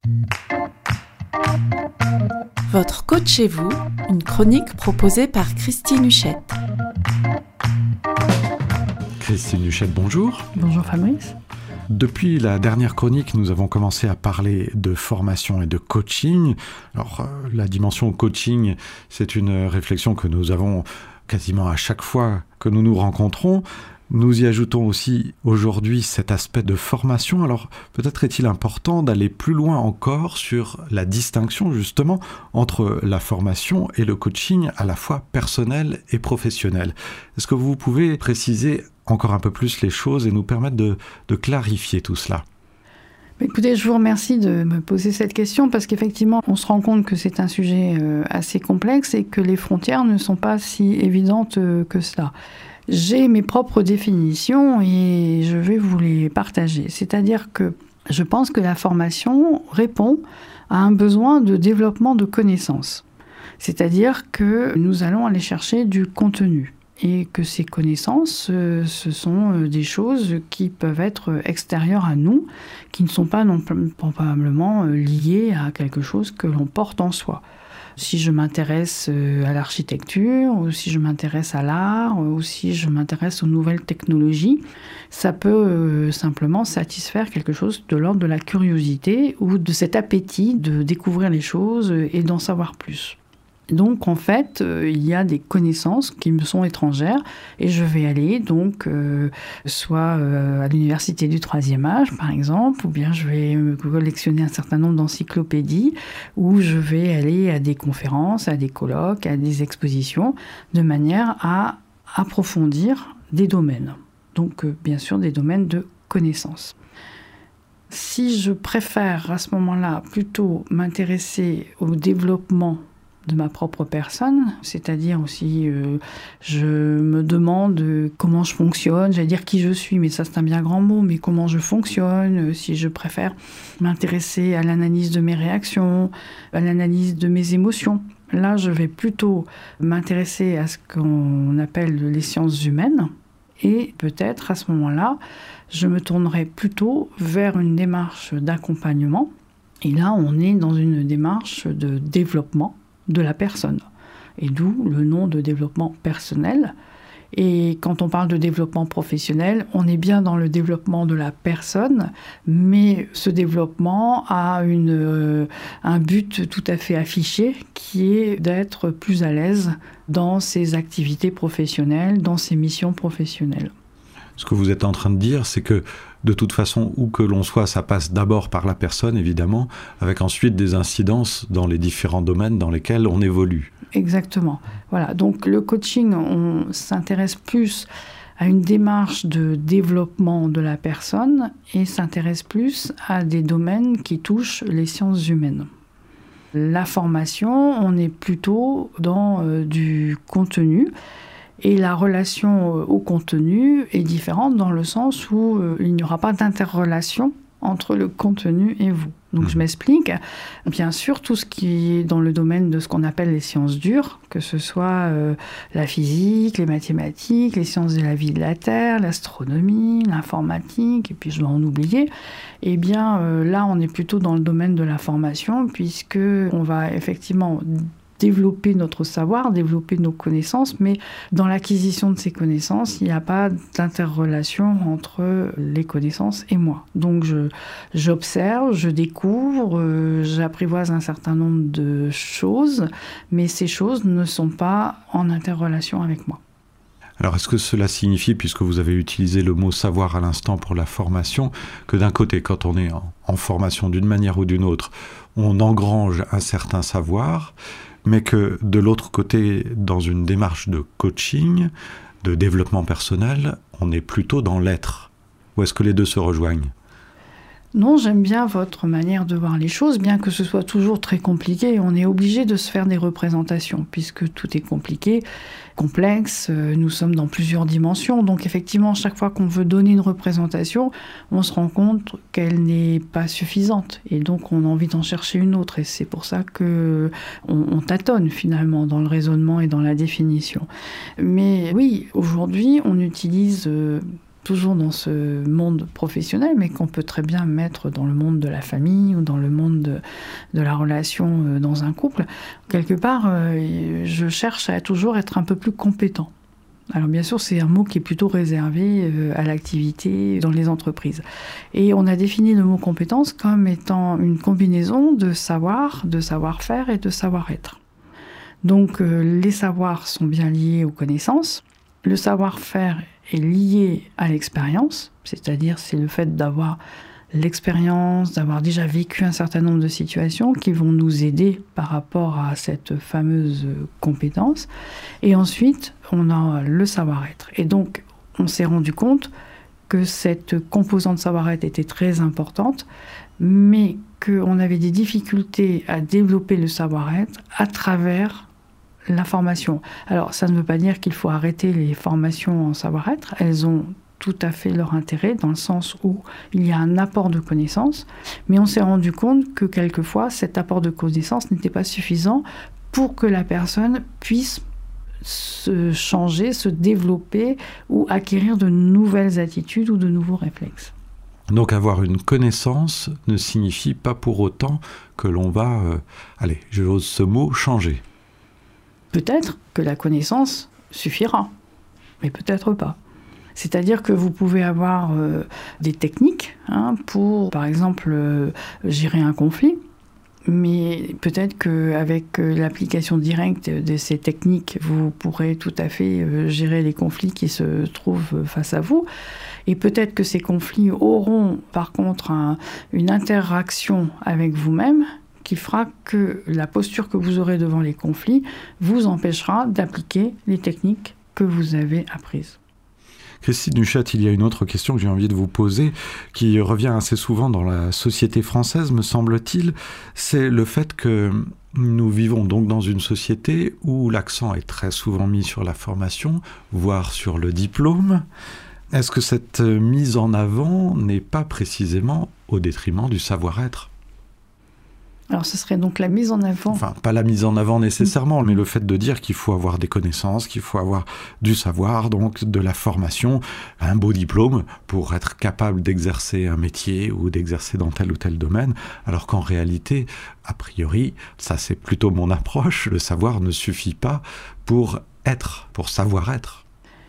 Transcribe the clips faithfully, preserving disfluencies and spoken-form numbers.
Votre coach chez vous, une chronique proposée par Christine Huchette. Christine Huchette, bonjour. Bonjour Fabrice. Depuis la dernière chronique, nous avons commencé à parler de formation et de coaching. Alors, euh, la dimension coaching, c'est une réflexion que nous avons quasiment à chaque fois que nous nous rencontrons. Nous y ajoutons aussi aujourd'hui cet aspect de formation. Alors, peut-être est-il important d'aller plus loin encore sur la distinction justement entre la formation et le coaching à la fois personnel et professionnel. Est-ce que vous pouvez préciser encore un peu plus les choses et nous permettre de, de clarifier tout cela ? Écoutez, je vous remercie de me poser cette question parce qu'effectivement, on se rend compte que c'est un sujet assez complexe et que les frontières ne sont pas si évidentes que cela. J'ai mes propres définitions et je vais vous les partager. C'est-à-dire que je pense que la formation répond à un besoin de développement de connaissances. C'est-à-dire que nous allons aller chercher du contenu. Et que ces connaissances, euh, ce sont euh, des choses qui peuvent être extérieures à nous, qui ne sont pas non probablement euh, liées à quelque chose que l'on porte en soi. Si je m'intéresse euh, à l'architecture, ou si je m'intéresse à l'art, ou si je m'intéresse aux nouvelles technologies, ça peut euh, simplement satisfaire quelque chose de l'ordre de la curiosité ou de cet appétit de découvrir les choses et d'en savoir plus. Donc en fait, euh, il y a des connaissances qui me sont étrangères et je vais aller donc euh, soit euh, à l'université du troisième âge par exemple, ou bien je vais euh, collectionner un certain nombre d'encyclopédies, ou je vais aller à des conférences, à des colloques, à des expositions, de manière à approfondir des domaines. Donc euh, bien sûr des domaines de connaissances. Si je préfère à ce moment-là plutôt m'intéresser au développement de ma propre personne, c'est-à-dire aussi euh, je me demande comment je fonctionne, j'allais dire qui je suis, mais ça c'est un bien grand mot, mais comment je fonctionne, si je préfère m'intéresser à l'analyse de mes réactions, à l'analyse de mes émotions. Là, je vais plutôt m'intéresser à ce qu'on appelle les sciences humaines, et peut-être à ce moment-là, je me tournerai plutôt vers une démarche d'accompagnement, et là on est dans une démarche de développement de la personne, et d'où le nom de développement personnel. Et quand on parle de développement professionnel, on est bien dans le développement de la personne, mais ce développement a une, euh, un but tout à fait affiché, qui est d'être plus à l'aise dans ses activités professionnelles, dans ses missions professionnelles. Ce que vous êtes en train de dire, c'est que de toute façon, où que l'on soit, ça passe d'abord par la personne, évidemment, avec ensuite des incidences dans les différents domaines dans lesquels on évolue. Exactement. Voilà. Donc le coaching, on s'intéresse plus à une démarche de développement de la personne et s'intéresse plus à des domaines qui touchent les sciences humaines. La formation, on est plutôt dans euh, du contenu. Et la relation au contenu est différente dans le sens où euh, il n'y aura pas d'interrelation entre le contenu et vous. Donc mmh. je m'explique. Bien sûr, tout ce qui est dans le domaine de ce qu'on appelle les sciences dures, que ce soit euh, la physique, les mathématiques, les sciences de la vie de la Terre, l'astronomie, l'informatique, et puis je dois en oublier, eh bien euh, là on est plutôt dans le domaine de la formation, puisque on va effectivement développer notre savoir, développer nos connaissances, mais dans l'acquisition de ces connaissances, il n'y a pas d'interrelation entre les connaissances et moi. Donc je, j'observe, je découvre, euh, j'apprivoise un certain nombre de choses, mais ces choses ne sont pas en interrelation avec moi. Alors, est-ce que cela signifie, puisque vous avez utilisé le mot savoir à l'instant pour la formation, que d'un côté, quand on est en, en formation d'une manière ou d'une autre, on engrange un certain savoir, mais que de l'autre côté, dans une démarche de coaching, de développement personnel, on est plutôt dans l'être? Ou est-ce que les deux se rejoignent ? Non, j'aime bien votre manière de voir les choses, bien que ce soit toujours très compliqué. On est obligé de se faire des représentations, puisque tout est compliqué, complexe, nous sommes dans plusieurs dimensions. Donc effectivement, chaque fois qu'on veut donner une représentation, on se rend compte qu'elle n'est pas suffisante. Et donc on a envie d'en chercher une autre. Et c'est pour ça qu'on on tâtonne finalement dans le raisonnement et dans la définition. Mais oui, aujourd'hui, on utilise... Euh, toujours dans ce monde professionnel, mais qu'on peut très bien mettre dans le monde de la famille ou dans le monde de, de la relation dans un couple. Quelque part, euh, je cherche à toujours être un peu plus compétent. Alors bien sûr, c'est un mot qui est plutôt réservé euh, à l'activité dans les entreprises. Et on a défini le mot compétence comme étant une combinaison de savoir, de savoir-faire et de savoir-être. Donc euh, les savoirs sont bien liés aux connaissances. Le savoir-faire est lié à l'expérience, c'est-à-dire c'est le fait d'avoir l'expérience, d'avoir déjà vécu un certain nombre de situations qui vont nous aider par rapport à cette fameuse compétence. Et ensuite, on a le savoir-être. Et donc, on s'est rendu compte que cette composante savoir-être était très importante, mais qu'on avait des difficultés à développer le savoir-être à travers la formation. Alors, ça ne veut pas dire qu'il faut arrêter les formations en savoir-être. Elles ont tout à fait leur intérêt, dans le sens où il y a un apport de connaissances, mais on s'est rendu compte que quelquefois, cet apport de connaissances n'était pas suffisant pour que la personne puisse se changer, se développer ou acquérir de nouvelles attitudes ou de nouveaux réflexes. Donc avoir une connaissance ne signifie pas pour autant que l'on va, euh, allez, j'ose ce mot, changer. Peut-être que la connaissance suffira, mais peut-être pas. C'est-à-dire que vous pouvez avoir euh, des techniques hein, pour, par exemple, euh, gérer un conflit, mais peut-être qu'avec euh, l'application directe de ces techniques, vous pourrez tout à fait euh, gérer les conflits qui se trouvent face à vous. Et peut-être que ces conflits auront, par contre, un, une interaction avec vous-même qui fera que la posture que vous aurez devant les conflits vous empêchera d'appliquer les techniques que vous avez apprises. Christine Duchat, il y a une autre question que j'ai envie de vous poser, qui revient assez souvent dans la société française, me semble-t-il, c'est le fait que nous vivons donc dans une société où l'accent est très souvent mis sur la formation, voire sur le diplôme. Est-ce que cette mise en avant n'est pas précisément au détriment du savoir-être ? Alors ce serait donc la mise en avant. Enfin, pas la mise en avant nécessairement, mais le fait de dire qu'il faut avoir des connaissances, qu'il faut avoir du savoir, donc de la formation, un beau diplôme pour être capable d'exercer un métier ou d'exercer dans tel ou tel domaine, alors qu'en réalité, a priori, ça c'est plutôt mon approche, le savoir ne suffit pas pour être, pour savoir être.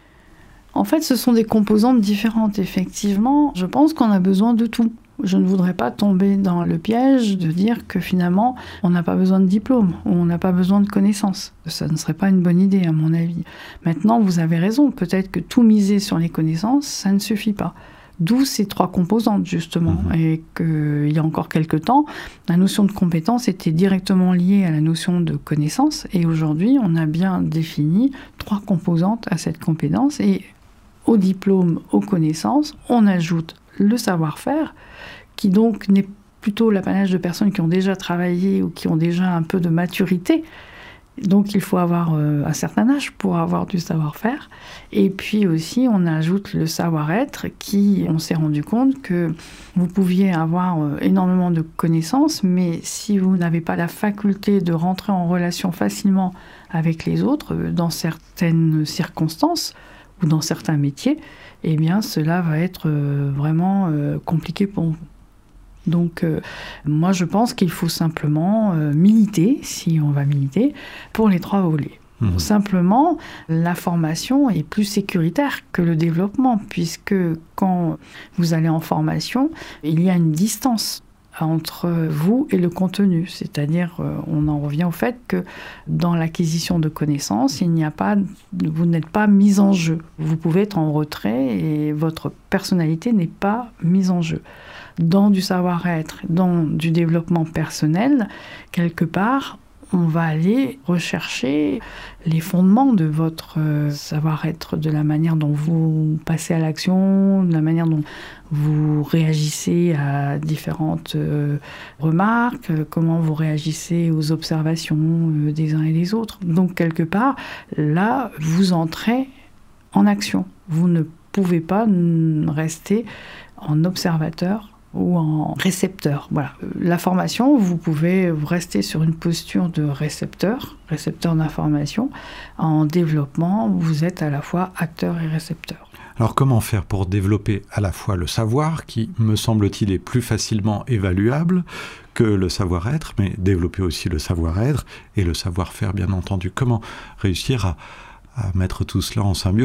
En fait, ce sont des composantes différentes, effectivement. Je pense qu'on a besoin de tout. Je ne voudrais pas tomber dans le piège de dire que finalement, on n'a pas besoin de diplôme ou on n'a pas besoin de connaissances. Ça ne serait pas une bonne idée, à mon avis. Maintenant, vous avez raison. Peut-être que tout miser sur les connaissances, ça ne suffit pas. D'où ces trois composantes, justement. Mmh. Et qu'il y a encore quelque temps, la notion de compétence était directement liée à la notion de connaissance. Et aujourd'hui, on a bien défini trois composantes à cette compétence. Et au diplôme, aux connaissances, on ajoute le savoir-faire, qui donc n'est plutôt l'apanage de personnes qui ont déjà travaillé ou qui ont déjà un peu de maturité. Donc il faut avoir euh, un certain âge pour avoir du savoir-faire. Et puis aussi, on ajoute le savoir-être qui, on s'est rendu compte que vous pouviez avoir euh, énormément de connaissances, mais si vous n'avez pas la faculté de rentrer en relation facilement avec les autres, euh, dans certaines circonstances ou dans certains métiers, eh bien cela va être euh, vraiment euh, compliqué pour vous. Donc, euh, moi, je pense qu'il faut simplement euh, militer, si on va militer, pour les trois volets. Mmh. Simplement, la formation est plus sécuritaire que le développement, puisque quand vous allez en formation, il y a une distance entre vous et le contenu. C'est-à-dire, euh, on en revient au fait que dans l'acquisition de connaissances, il n'y a pas, vous n'êtes pas mis en jeu. Vous pouvez être en retrait et votre personnalité n'est pas mise en jeu. Dans du savoir-être, dans du développement personnel, quelque part, on va aller rechercher les fondements de votre savoir-être, de la manière dont vous passez à l'action, de la manière dont vous réagissez à différentes euh, remarques, comment vous réagissez aux observations euh, des uns et des autres. Donc, quelque part, là, vous entrez en action. Vous ne pouvez pas rester en observateur ou en récepteur. Voilà. La formation, vous pouvez rester sur une posture de récepteur, récepteur d'information. En développement, vous êtes à la fois acteur et récepteur. Alors comment faire pour développer à la fois le savoir, qui, me semble-t-il, est plus facilement évaluable que le savoir-être, mais développer aussi le savoir-être et le savoir-faire, bien entendu. Comment réussir à, à mettre tout cela en symbiose ?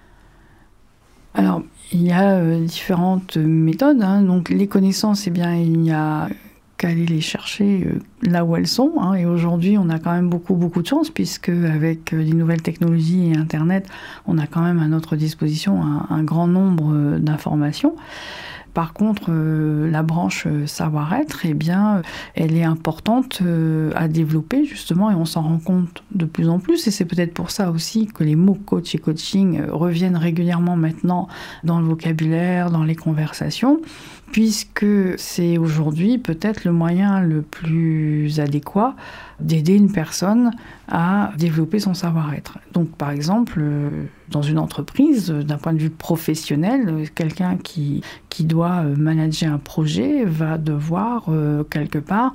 Alors, il y a euh, différentes méthodes. Hein. Donc, les connaissances, eh bien, il n'y a qu'à aller les chercher euh, là où elles sont. Hein. Et aujourd'hui, on a quand même beaucoup, beaucoup de chance, puisque avec euh, les nouvelles technologies et Internet, on a quand même à notre disposition un, un grand nombre euh, d'informations. Par contre, euh, la branche euh, savoir-être, eh bien, elle est importante euh, à développer justement, et on s'en rend compte de plus en plus. Et c'est peut-être pour ça aussi que les mots coach et coaching euh, reviennent régulièrement maintenant dans le vocabulaire, dans les conversations, puisque c'est aujourd'hui peut-être le moyen le plus adéquat d'aider une personne à développer son savoir-être. Donc, par exemple, dans une entreprise, d'un point de vue professionnel, quelqu'un qui, qui doit manager un projet va devoir, euh, quelque part,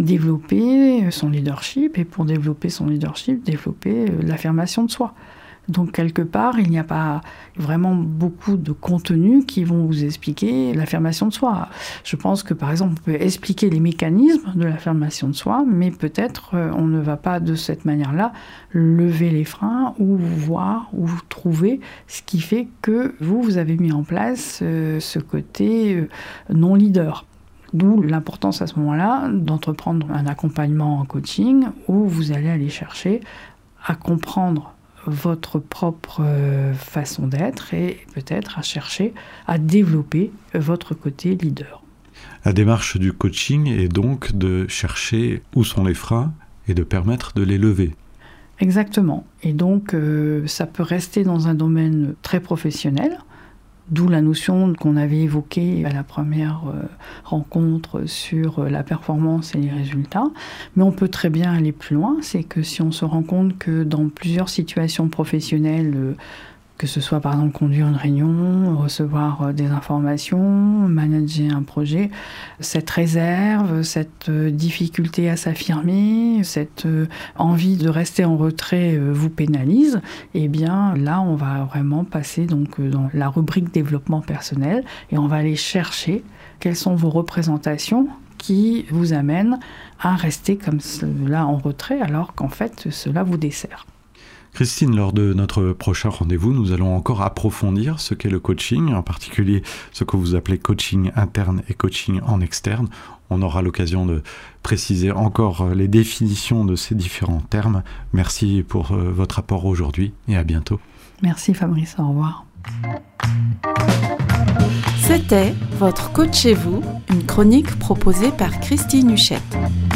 développer son leadership, et pour développer son leadership, développer l'affirmation de soi. Donc, quelque part, il n'y a pas vraiment beaucoup de contenus qui vont vous expliquer l'affirmation de soi. Je pense que, par exemple, on peut expliquer les mécanismes de l'affirmation de soi, mais peut-être euh, on ne va pas de cette manière-là lever les freins ou voir ou trouver ce qui fait que vous, vous avez mis en place euh, ce côté euh, non-leader. D'où l'importance à ce moment-là d'entreprendre un accompagnement en coaching où vous allez aller chercher à comprendre votre propre façon d'être et peut-être à chercher à développer votre côté leader. La démarche du coaching est donc de chercher où sont les freins et de permettre de les lever. Exactement. Et donc, euh, ça peut rester dans un domaine très professionnel, d'où la notion qu'on avait évoquée à la première euh, rencontre sur euh, la performance et les résultats. Mais on peut très bien aller plus loin. C'est que si on se rend compte que dans plusieurs situations professionnelles, euh, que ce soit par exemple conduire une réunion, recevoir euh, des informations, manager un projet, cette réserve, cette euh, difficulté à s'affirmer, cette euh, envie de rester en retrait euh, vous pénalise, eh bien là on va vraiment passer donc euh, dans la rubrique développement personnel et on va aller chercher quelles sont vos représentations qui vous amènent à rester comme cela en retrait alors qu'en fait cela vous dessert. Christine, lors de notre prochain rendez-vous, nous allons encore approfondir ce qu'est le coaching, en particulier ce que vous appelez coaching interne et coaching en externe. On aura l'occasion de préciser encore les définitions de ces différents termes. Merci pour votre apport aujourd'hui et à bientôt. Merci Fabrice, au revoir. C'était Votre Coach chez vous, une chronique proposée par Christine Huchette.